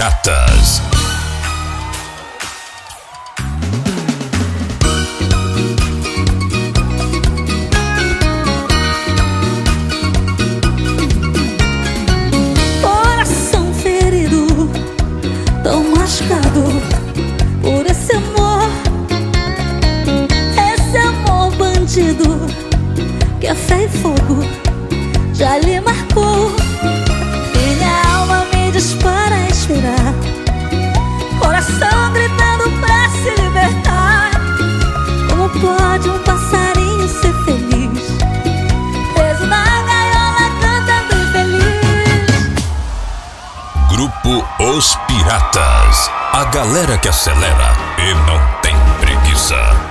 Piratas. Coração ferido, tão machucado por esse amor bandido, que a fé e fogo já lhe marcou. Minha alma me diz para esperar, coração gritando pra se libertar. Como pode um passarinho ser feliz, preso na gaiola cantando infeliz? Grupo Os Piratas, a galera que acelera e não tem preguiça.